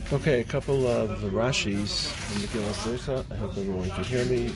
Okay, a couple of Rashis in the Megillah Eicha. I hope everyone can hear me.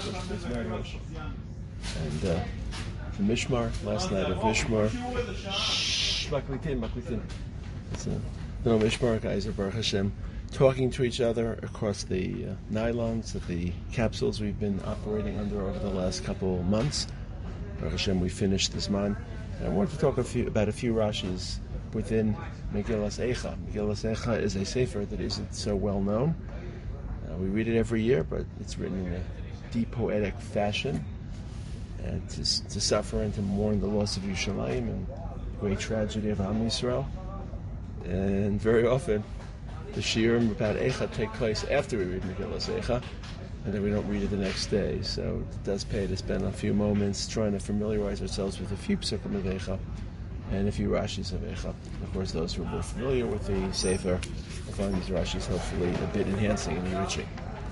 And the Mishmar, last night of Mishmar. Maklitin. It's a little Mishmar guys are Baruch Hashem talking to each other across the nylons of the capsules we've been operating under over the last couple of months. Baruch Hashem, we finished this month. And I wanted to talk about a few Rashis within Megillas Eicha. Megillas Eicha is a sefer that isn't so well known. We read it every year, but it's written in a deep poetic fashion, and to suffer and to mourn the loss of Yerushalayim and the great tragedy of Am Yisrael. And very often, the shiurim about Eicha take place after we read Megillas Eicha, and then we don't read it the next day. So it does pay to spend a few moments trying to familiarize ourselves with a few psukim of Eicha and a few Rashis of Eicha. Of course, those who are more familiar with the Sefer will find these Rashis hopefully a bit enhancing and enriching.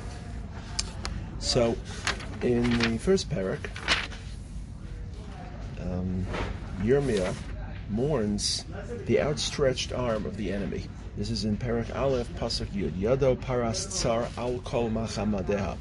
So, in the first parak, Yirmiyah mourns the outstretched arm of the enemy. This is in parak Aleph, pasuk Yud. Yado paras tsar al kol machamadeha.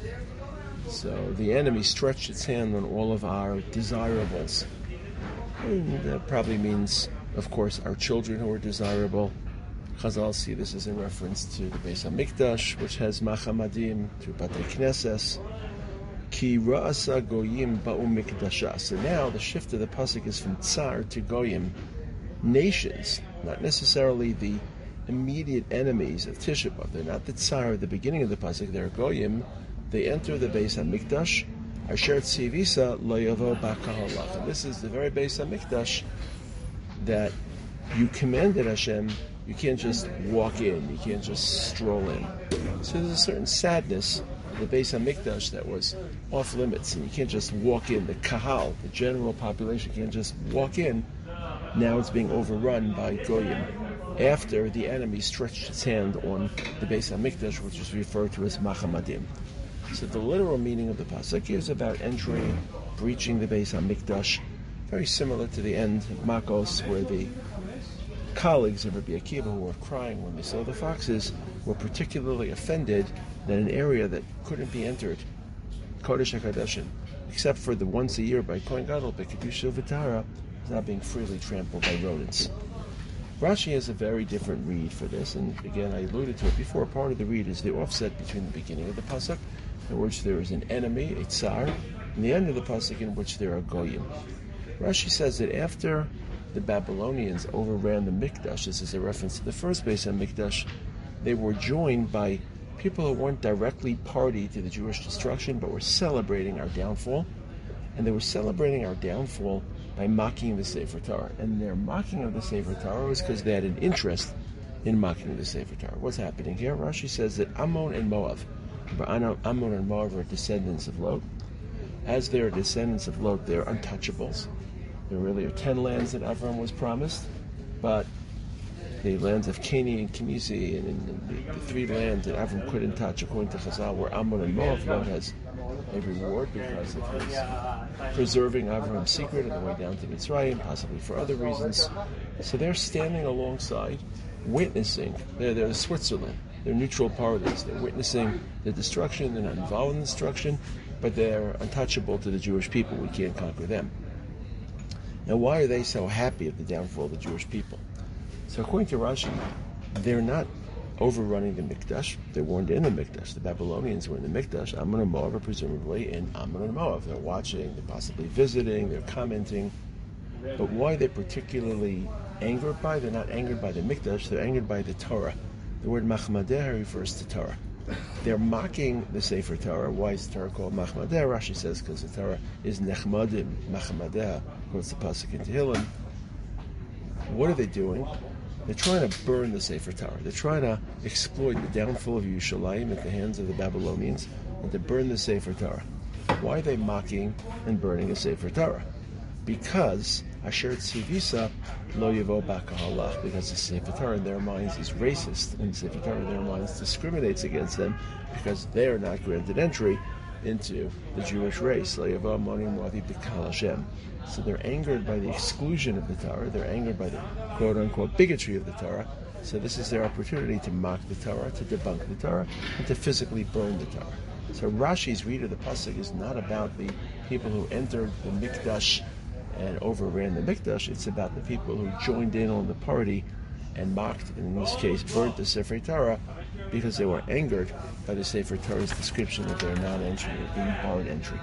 So the enemy stretched its hand on all of our desirables. And that probably means, of course, our children who are desirable. Chazal see this as a reference to the Beis HaMikdash, which has Machamadim, to Batei Knesses. Ki ra'asa goyim ba'u mikdasha. So now the shift of the pasuk is from Tsar to Goyim, nations, not necessarily the immediate enemies of Tisha B'Av. They're not the Tsar at the beginning of the pasuk, they're Goyim. They enter the Beis HaMikdash. Asher tzivisa lo yavo b'kahalach. And this is the very Beis HaMikdash that you commanded Hashem. You can't just walk in. You can't just stroll in. So there's a certain sadness in the Beis HaMikdash that was off limits, and you can't just walk in. The kahal, the general population, can't just walk in. Now it's being overrun by Goyim after the enemy stretched its hand on the Beis HaMikdash, which is referred to as Machamadim. So the literal meaning of the pasuk is about entering, breaching the Beis HaMikdash, very similar to the end of Makos, where the colleagues of Rabbi Akiva who were crying when they saw the foxes were particularly offended that an area that couldn't be entered, Kodesh HaKadoshim, except for the once a year by Kohen Gadol, by Kedusha V'Tara, is now being freely trampled by rodents. Rashi has a very different read for this, and again, I alluded to it before. Part of the read is the offset between the beginning of the pasuk, in which there is an enemy, a tsar, and the end of the pasuk, in which there are goyim. Rashi says that after the Babylonians overran the Mikdash, this is a reference to the first Beis HaMikdash, they were joined by people who weren't directly party to the Jewish destruction, but were celebrating our downfall. And they were celebrating our downfall by mocking the Sefer Torah. And their mocking of the Sefer Torah was because they had an interest in mocking the Sefer Torah. What's happening here? Rashi says that Ammon and Moab are descendants of Lot. As they are descendants of Lot, they're untouchables. There really are 10 lands that Avram was promised, but the lands of Canaan and Kenisi and the 3 lands that Avram couldn't touch, according to Chazal, were Ammon and Moab. Lot has a reward because of his preserving Avram's secret on the way down to Mitzrayim, possibly for other reasons. So they're standing alongside, witnessing. They're Switzerland. They're neutral parties. They're witnessing the destruction. They're not involved in the destruction, but they're untouchable to the Jewish people. We can't conquer them. Now, why are they so happy at the downfall of the Jewish people? So according to Rashi, they're not overrunning the Mikdash. They weren't in the Mikdash. The Babylonians were in the Mikdash. Ammon and Moab are presumably in Ammon and Moab. They're watching, they're possibly visiting, they're commenting. But why they're particularly angered by? They're not angered by the Mikdash, they're angered by the Torah. The word Machmadeh refers to Torah. They're mocking the Sefer Torah. Why is the Torah called Machmadeh? Rashi says because the Torah is Nechmadim, Machmadeh, quotes the pasuk in Tehillim. What are they doing? They're trying to burn the Sefer Torah. They're trying to exploit the downfall of Yerushalayim at the hands of the Babylonians and to burn the Sefer Torah. Why are they mocking and burning the Sefer Torah? Because Asher Tzivisa lo yavo b'kahalach, because the Sefer Torah in their minds is racist, and the Sefer Torah in their minds discriminates against them because they are not granted entry into the Jewish race. Lo yavo monim moavi b'kal Hashem. So they're angered by the exclusion of the Torah. They're angered by the quote-unquote bigotry of the Torah. So this is their opportunity to mock the Torah, to debunk the Torah, and to physically burn the Torah. So Rashi's read of the pasuk is not about the people who entered the Mikdash and overran the Mikdash. It's about the people who joined in on the party and mocked, and in this case, burnt the Sefer Torah because they were angered by the Sefer Torah's description of their non-entry or being barred entry.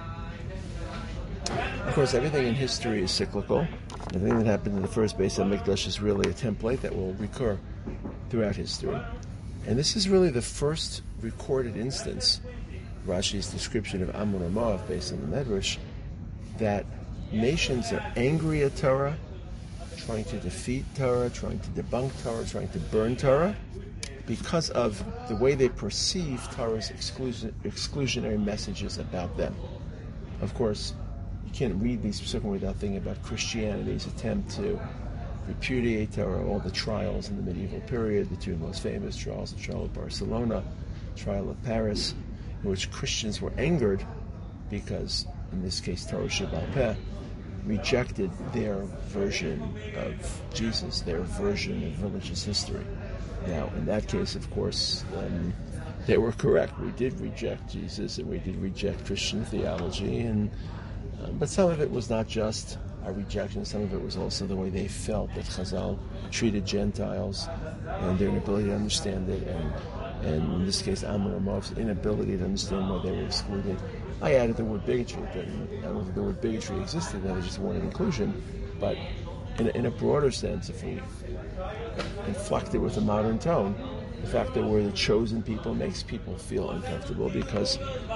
Of course, everything in history is cyclical. Everything that happened in the first Beis HaMikdash is really a template that will recur throughout history. And this is really the first recorded instance, Rashi's description of Ammon and Moab based on the Medrash, that nations are angry at Torah, trying to defeat Torah, trying to debunk Torah, trying to burn Torah, because of the way they perceive Torah's exclusionary messages about them. Of course, you can't read these psukim without thinking about Christianity's attempt to repudiate Torah, all the trials in the medieval period, the two most famous trials, the trial of Barcelona, trial of Paris, in which Christians were angered because, in this case, Torah Sheba'al Peh rejected their version of Jesus, their version of religious history. Now, in that case, of course, they were correct. We did reject Jesus, and we did reject Christian theology, but some of it was not just a rejection. Some of it was also the way they felt that Chazal treated Gentiles and their inability to understand it, and in this case, Ammon and Moab's inability to understand why they were excluded. I added the word bigotry. I don't think the word bigotry existed. That was just one of inclusion. But in a broader sense, if we inflect it with a modern tone, the fact that we're the chosen people makes people feel uncomfortable, because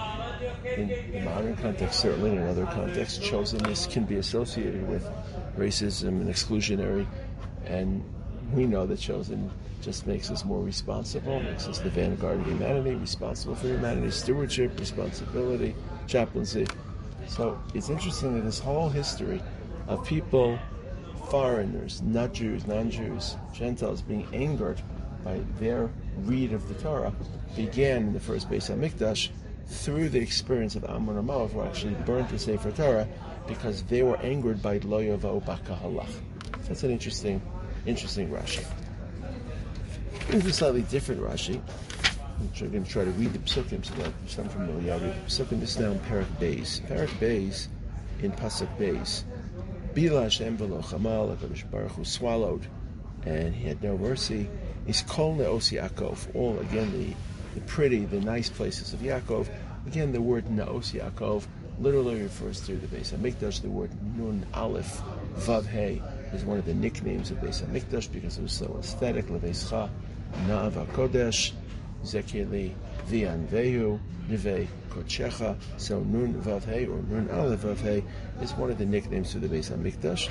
in the modern context, certainly in other contexts, chosenness can be associated with racism and exclusionary, and we know that chosen just makes us more responsible, makes us the vanguard of humanity, responsible for humanity's stewardship, responsibility, chaplaincy. So it's interesting that this whole history of people, foreigners, not Jews, non-Jews, Gentiles, being angered by their read of the Torah began in the first Beis HaMikdash through the experience of Ammon and Moab, who actually burnt the Sefer Torah because they were angered by Lo Yava'u B'Kahalach. So that's an interesting Rashi. Here's a slightly different Rashi. I'm going to try to read the Psukim so that there's some familiarity. Psukim is now in Perek Beis. Perek Beis, in Pasuk Beis, Bila Hashem v'lo chamal, HaKadosh Baruch Hu swallowed, and he had no mercy. Is Kol Ne'os Yaakov, all again the pretty, the nice places of Yaakov. Again, the word Ne'os Yaakov literally refers to the Beis HaMikdash. The word Nun Aleph Vav Hey is one of the nicknames of Beis HaMikdash because it was so aesthetic. Leveischa Na'av HaKodesh Zekeli V'Anvehu Nivei Kodshecha. So Nun Vav Hey or Nun Aleph Vav Hey is one of the nicknames to the Beis HaMikdash.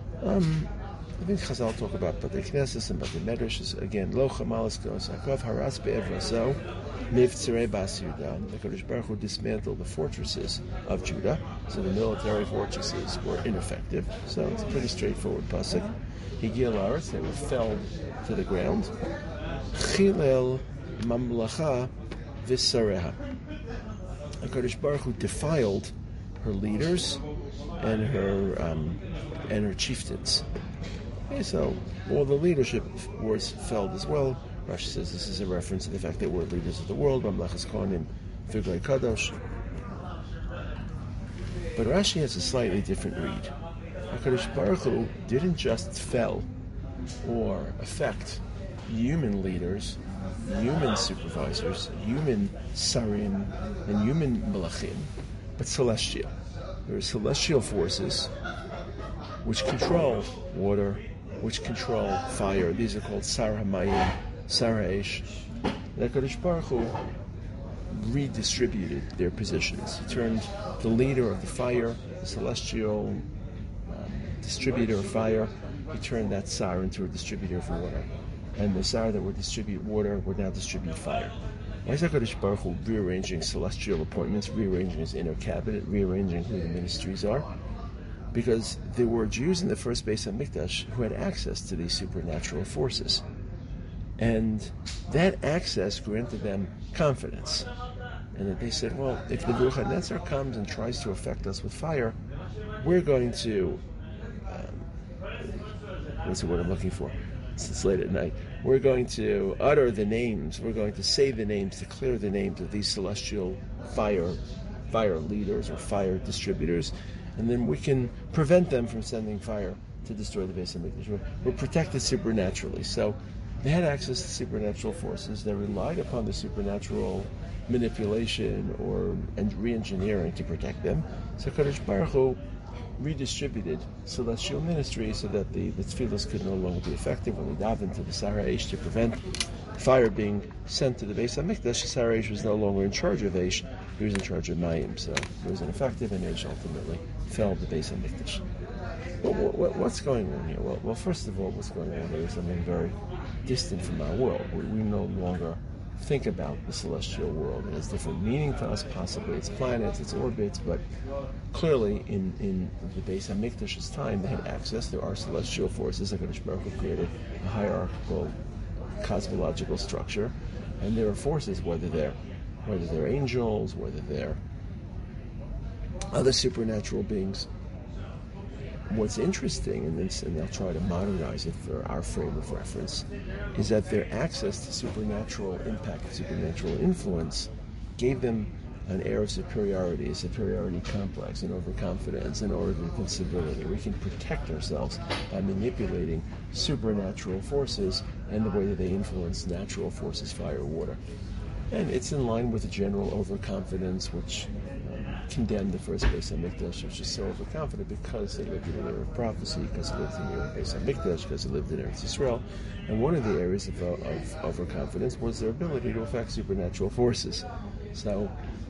I think Chazal talk about Batei Knesses and Batei Medrash. Again, Lo Chamalas Yaakov Haras Be'evrazo Mivtzerei Bas Yudah. The Kodesh Baruch Hu dismantled the fortresses of Judah, so the military fortresses were ineffective. So it's a pretty straightforward pasuk. Higil Aretz, they were felled to the ground. Chilel Mamlacha V'Sareha. The Kodesh Baruch Hu defiled her leaders and her chieftains. Okay, so all the leadership was felled as well. Rashi says this is a reference to the fact that we're leaders of the world. Mamlachas Kohanim V'Glei Kadosh. But Rashi has a slightly different read. HaKadosh Baruch Hu didn't just fell or affect human leaders, human supervisors, human sarim, and human malachim, but celestial. There are celestial forces which control water, which control fire. These are called Sar HaMayim, Sar HaEsh. The HaKadosh Baruch Hu redistributed their positions. He turned the leader of the fire, the celestial distributor of fire, he turned that Sar into a distributor of water. And the Sar that would distribute water would now distribute fire. Why is HaKadosh Baruch Hu rearranging celestial appointments, rearranging his inner cabinet, rearranging who the ministries are? Because there were Jews in the first Beis HaMikdash who had access to these supernatural forces. And that access granted them confidence. And that they said, well, if the Nebuchadnezzar comes and tries to affect us with fire, we're going to, what's the word I'm looking for? It's late at night. We're going to utter the names. We're going to say the names, declare the names of these celestial fire leaders or fire distributors, and then we can prevent them from sending fire to destroy the Beis Hamikdash. We're protected supernaturally. So they had access to supernatural forces. They relied upon the supernatural manipulation and re-engineering to protect them. So Kadosh Baruch Hu redistributed celestial ministry so that the tefillos could no longer be effective when they davened to the Sahara Eish to prevent fire being sent to the Beis Hamikdash. The Sahara Eish was no longer in charge of Eish, he was in charge of Mayim, so it was ineffective, and Eish ultimately fell the Beis Hamikdash. What's going on here? Well, first of all, what's going on here is something very distant from our world. We no longer think about the celestial world. It has different meaning to us, possibly its planets, its orbits, but clearly in the Beis Hamikdash's time, they had access. There are celestial forces. HaKadosh Baruch Hu created a hierarchical cosmological structure, and there are forces, whether they're angels, whether they're other supernatural beings. What's interesting in this, and I'll try to modernize it for our frame of reference, is that their access to supernatural impact, supernatural influence, gave them an air of superiority, a superiority complex, an overconfidence, an order of invincibility. We can protect ourselves by manipulating supernatural forces and the way that they influence natural forces, fire, water. And it's in line with the general overconfidence which condemned the first Beis Hamikdash, which is so overconfident because they lived in an era of prophecy, because they lived in the era of Beis Hamikdash, because they lived in Eretz Yisrael. And one of the areas of overconfidence was their ability to affect supernatural forces. So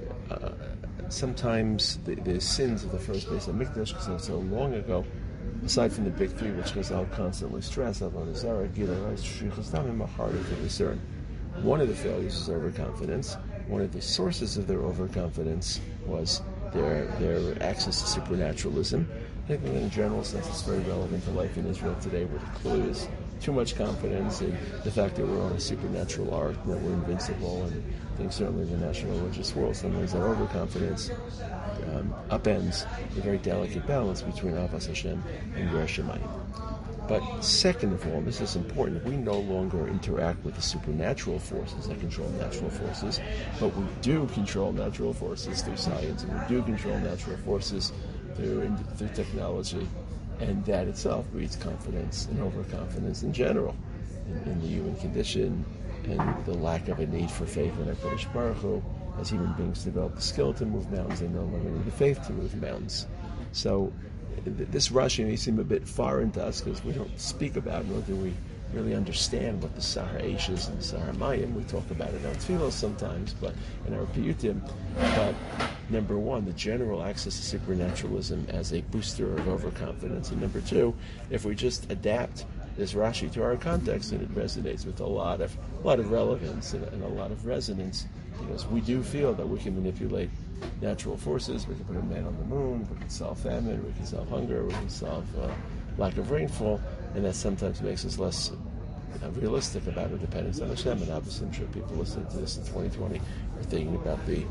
sometimes the sins of the first Beis Hamikdash, because they were so long ago, aside from the big three, which Chazal constantly stress, Avodah Zarah, Gilui Arayos, Shfichus Damim, are harder to discern. One of the failures is overconfidence. One of the sources of their overconfidence was their access to supernaturalism. I think in a general sense it's very relevant to life in Israel today, where the clue is too much confidence in the fact that we're on a supernatural ark, that we're invincible, and I think certainly in the national religious world sometimes that overconfidence upends a very delicate balance between Avas Hashem and Yiras Shamayim. But second of all, this is important, we no longer interact with the supernatural forces that control natural forces, but we do control natural forces through science, and we do control natural forces through technology, and that itself breeds confidence and overconfidence in general in the human condition, and the lack of a need for faith in HaKadosh Baruch Hu. As human beings develop the skill to move mountains, they no longer need the faith to move mountains. So this Rashi may seem a bit foreign to us because we don't speak about, nor do we really understand what the Sahara Eish is and the Sahara Mayim. We talk about it in our tefillos sometimes, but in our piyutim. But number one, the general access to supernaturalism as a booster of overconfidence, and number two, if we just adapt this Rashi to our context, and it resonates with a lot of relevance and a lot of resonance, because we do feel that we can manipulate natural forces. We can put a man on the moon, we can solve famine, we can solve hunger, we can solve lack of rainfall, and that sometimes makes us less realistic about our dependence on Hashem. And obviously, I'm sure people listening to this in 2020 are thinking about the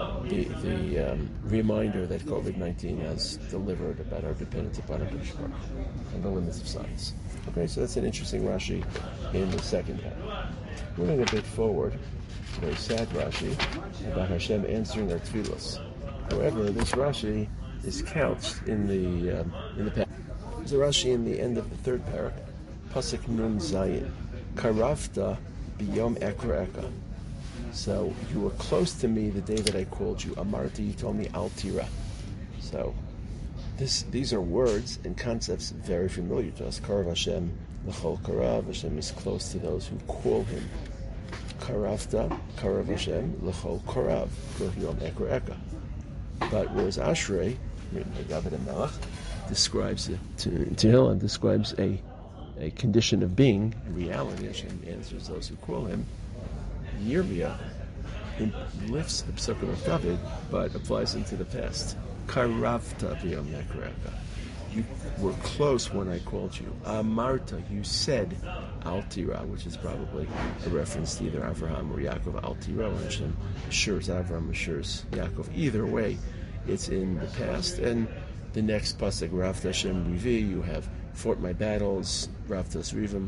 reminder that COVID-19 has delivered about our dependence upon HaKadosh Baruch Hu and the limits of science. Okay, so that's an interesting Rashi in the second half. Moving a bit forward, very sad Rashi about Hashem answering our tefillos. However, this Rashi is couched in the past. There's a Rashi in the end of the third parak, Pasuk Nun Zayin, Karavta biyom ekra eka. So you were close to me the day that I called you. Amarti, you told me al tira. So these are words and concepts very familiar to us. Karav Hashem l'chol karav. Hashem is close to those who call Him. Karavta, Karav Hashem l'chol karav. Biyom ekra eka. But whereas Ashrei, David HaMelech, describes it to Tehillim, describes a condition of being, reality. Hashem answers those who call Him. Yirmiyah lifts the Psukim of David, but applies them to the past. Karavta b'yom ekra. You were close when I called you. Amarta, you said al tira, which is probably a reference to either Avraham or Yaakov. Al tira, when Hashem assures Avraham, assures Yaakov. Either way, it's in the past. And the next pasuk, Ravta Hashem Rivi, you have fought my battles. Ravtas Rivim,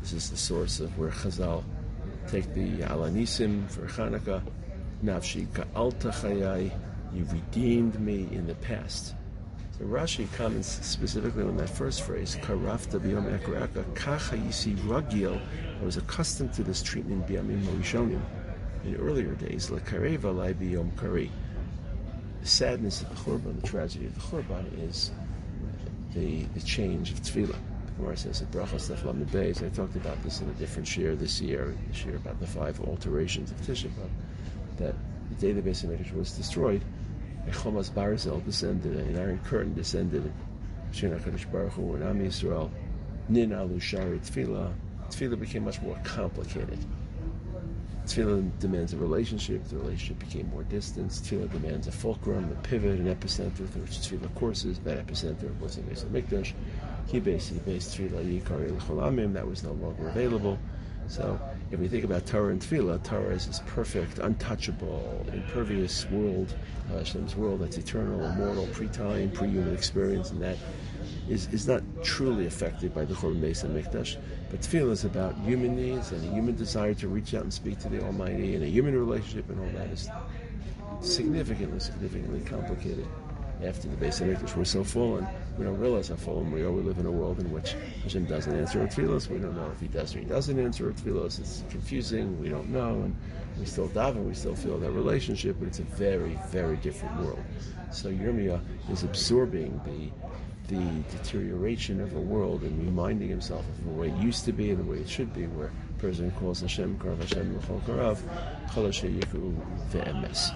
This is the source of where Chazal take the Alanisim for Chanukah. Nafshi ka'alta chayai, you redeemed me in the past. So Rashi comments specifically on that first phrase, Karafta b'yom ekraka, kacha yisi ragil. I was accustomed to this treatment b'yamim harishonim. In earlier days, l'kareva alai b'yom kari. The sadness of the Churban, the tragedy of the Churban, is the change of tefillah. The Gemara says at Brachos Daf Lamed Beis, I talked about this in a different shir this year about the 5 alterations of Tisha B'Av, that the day the Beis HaMikdash was destroyed, a Chomas Barzel descended, an iron curtain descended, Shem HaKadosh Baruch Hu and Am Yisrael, Nin Alu Shari Tefillah. Tefillah became much more complicated. Tefillah demands a relationship. The relationship became more distant. Tefillah demands a fulcrum, a pivot, an epicenter through which Tefillah courses. That epicenter was in Beis HaMikdash. He based Tefillah Yikari L'chol Amim. That was no longer available. So if we think about Torah and Tefillah, Torah is this perfect, untouchable, impervious world, Hashem's world that's eternal, immortal, pre-time, pre-human experience, and that is not truly affected by the Churban Beis HaMikdash. But Tefillah is about human needs and a human desire to reach out and speak to the Almighty, and a human relationship, and all that is significantly complicated. After the Beis HaMikdash, we're so fallen, we don't realize how fallen we are. We live in a world in which Hashem doesn't answer our tefillos. We don't know if He does or He doesn't answer our tefillos. It's confusing. We don't know, and we still daven. We still feel that relationship, but it's a very, very different world. So Yirmiyah is absorbing the deterioration of a world and reminding himself of the way it used to be and the way it should be, where the President calls Hashem Karav Hashem L'chol Karav Chalash Yiku Ve'emes.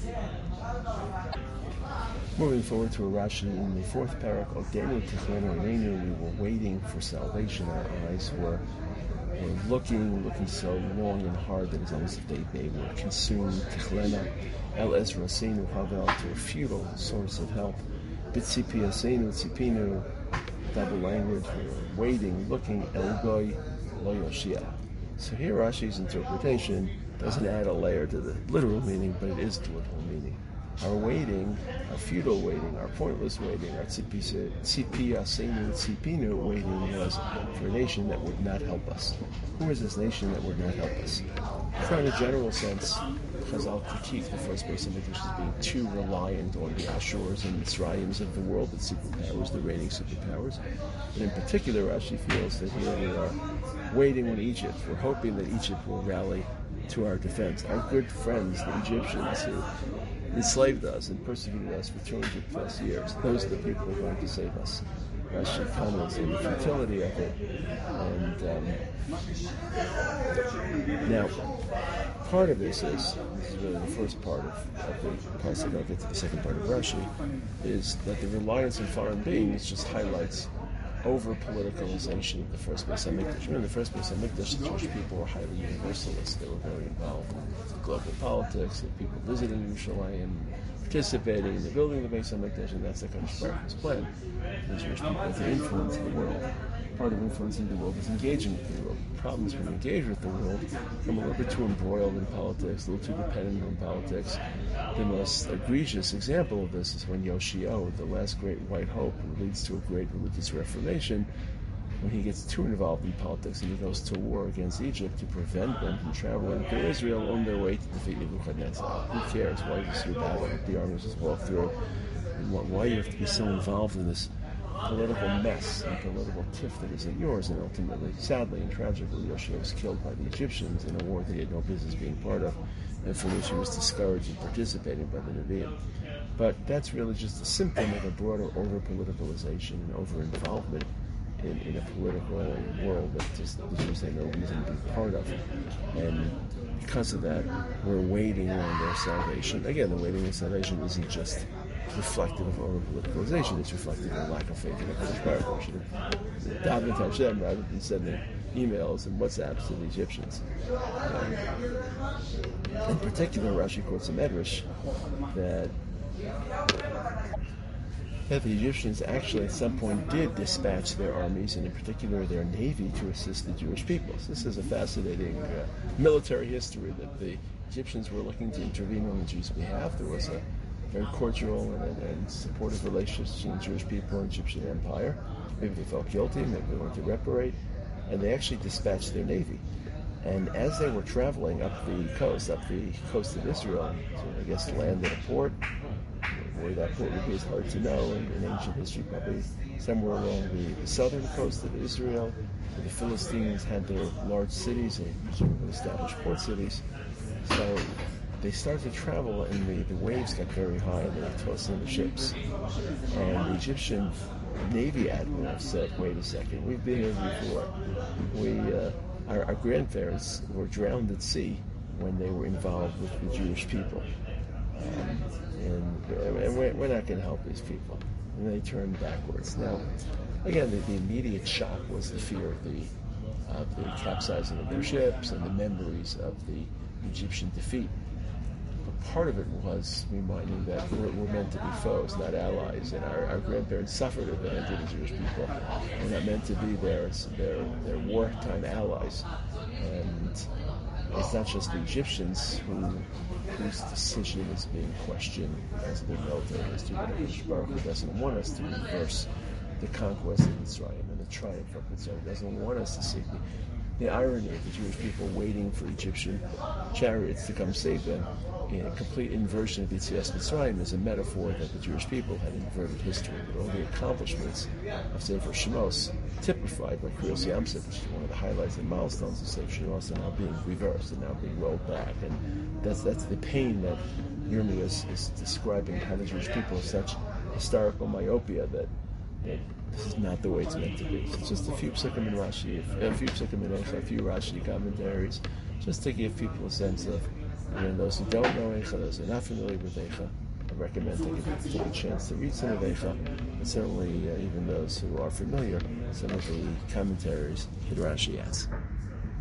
Moving forward to a Rashi in the 4th parak, Odenu Tichlenu Reinu, we were waiting for salvation. Our eyes were looking so long and hard that it's almost as if they were consumed. Tichlena El Ezra Seinu Havel, to a futile source of help. Bitzipi Aseinu Tzipinu, double language, we were waiting, looking, El Goy Lo Yoshia. So here Rashi's interpretation doesn't add a layer to the literal meaning, but it is to literal meaning. Our waiting, our futile waiting, our pointless waiting, our tzipi asenu tzipinu waiting was for a nation that would not help us. Who is this nation that would not help us? So in a general sense, Chazal critique the first Beis HaMikdash as being too reliant on the Ashurs and Mitzrayims of the world, the superpowers, the reigning superpowers. But in particular, Rashi feels that here we are waiting on Egypt. We're hoping that Egypt will rally to our defense. Our good friends, the Egyptians, who enslaved us and persecuted us for 200 plus years. Those are the people who are going to save us. Rashi comments on the futility of it. And now, part of this is really the first part of the pasuk. I'll get to the second part of Rashi, is that the reliance on foreign beings just highlights over-politicalization of the first Beis HaMikdash. Remember, the first Beis HaMikdash, the Jewish people were highly universalist. They were very involved in global politics, the people visiting Yerushalayim, participating in the building of the Beis HaMikdash, and that's the Kadosh Baruch Hu's plan. The Jewish people to influence the world. Part of influencing the world is engaging with the world. The problem is when we engage with the world, I'm a little bit too embroiled in politics, a little too dependent on politics. The most egregious example of this is when Yoshio, the last great white hope, who leads to a great religious reformation, when he gets too involved in politics and he goes to war against Egypt to prevent them from traveling to Israel on their way to defeat Nebuchadnezzar. Who cares? Why is this battle that the armies just walk through? And why you have to be so involved in this political mess and political tiff that isn't yours? And ultimately, sadly and tragically, Yoshua was killed by the Egyptians in a war that he had no business being part of, and from which he was discouraged in participating by the Nevi'im. But that's really just a symptom of a broader over-politicalization and over-involvement in a political world that just the Jews had no reason to be part of. And because of that, we're waiting on their salvation. Again, the waiting on salvation isn't just reflective of over-politicalization, it's reflective of a lack of faith in the Kadosh Baruch Hu. Should have davened to Hashem rather than sending emails and WhatsApps to the Egyptians. In particular, Rashi quotes a Medrash that the Egyptians actually at some point did dispatch their armies, and in particular their navy, to assist the Jewish peoples. This is a fascinating military history, that the Egyptians were looking to intervene on the Jews' behalf. There was a very cordial and supportive relationship between the Jewish people and the Egyptian Empire. Maybe they felt guilty, maybe they wanted to reparate. and they actually dispatched their navy. And as they were traveling up the coast of Israel, to, I guess, land at a port, where that port would be is hard to know. In ancient history, probably somewhere along the southern coast of Israel, where the Philistines had their large cities and presumably established port cities. So they started to travel, and the waves got very high, and they were tossing the ships. And the Egyptian Navy admiral said, "Wait a second, we've been here before. Our grandparents were drowned at sea when they were involved with the Jewish people, and we're not going to help these people." And they turned backwards. Now, again, the immediate shock was the fear of the capsizing of their ships and the memories of the Egyptian defeat. But part of it was reminding that we're meant to be foes, not allies, and our grandparents suffered at the hands of the Jewish people. We're not meant to be their wartime allies. And it's not just the Egyptians whose decision is being questioned because of their military history, but Baruch Hu doesn't want us to reverse the conquest of Mitzrayim and the triumph of Mitzrayim. He doesn't want us to see the irony of the Jewish people waiting for Egyptian chariots to come save them. In a complete inversion of Yetzias Mitzrayim is a metaphor that the Jewish people had inverted history, but all the accomplishments of Sefer Shemos, typified by Kriyos Yamsuf, which is one of the highlights and milestones of Sefer Shemos, are now being reversed and now being rolled back. And that's the pain that Yirmiyah is describing, how the Jewish people have such historical myopia that this is not the way it's meant to be. It's just a few psukim in Rashi, a few psukim in Eicha, a few Rashi commentaries, just to give people a sense of, those who don't know Eicha, those who are not familiar with Eicha, I recommend taking a chance to read some of Eicha, and certainly even those who are familiar, some of the commentaries that Rashi has.